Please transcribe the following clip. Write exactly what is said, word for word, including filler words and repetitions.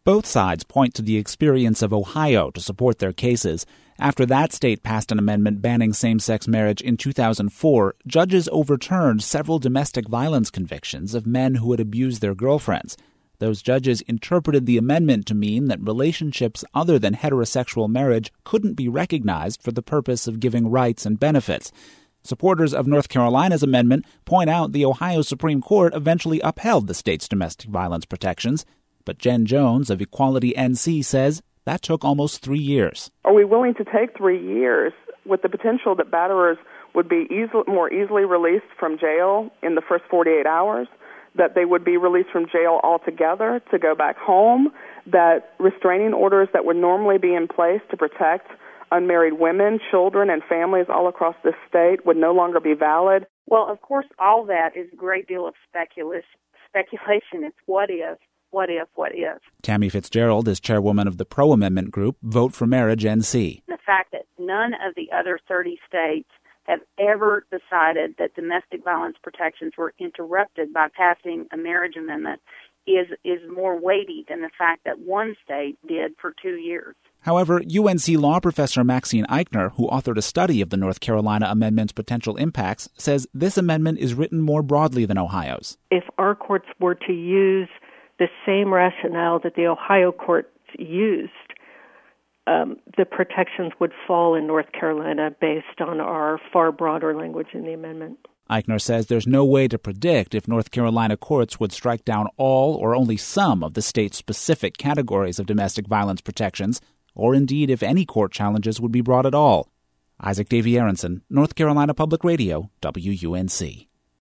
Both sides point to the experience of Ohio to support their cases. After that state passed an amendment banning same-sex marriage in two thousand four, judges overturned several domestic violence convictions of men who had abused their girlfriends. Those judges interpreted the amendment to mean that relationships other than heterosexual marriage couldn't be recognized for the purpose of giving rights and benefits. Supporters of North Carolina's amendment point out the Ohio Supreme Court eventually upheld the state's domestic violence protections. But Jen Jones of Equality N C says that took almost three years. Are we willing to take three years with the potential that batterers would be easily, more easily released from jail in the first forty-eight hours, that they would be released from jail altogether to go back home, that restraining orders that would normally be in place to protect unmarried women, children, and families all across the state would no longer be valid? Well, of course, all that is a great deal of speculation. Speculation. It's what if. What if, what if? Tammy Fitzgerald is chairwoman of the pro-amendment group Vote for Marriage N C. The fact that none of the other thirty states have ever decided that domestic violence protections were interrupted by passing a marriage amendment is is more weighty than the fact that one state did for two years. However, U N C law professor Maxine Eichner, who authored a study of the North Carolina amendment's potential impacts, says this amendment is written more broadly than Ohio's. If our courts were to use the same rationale that the Ohio courts used, um, the protections would fall in North Carolina based on our far broader language in the amendment. Eichner says there's no way to predict if North Carolina courts would strike down all or only some of the state's specific categories of domestic violence protections, or indeed if any court challenges would be brought at all. Isaac Davy Aronson, North Carolina Public Radio, W U N C.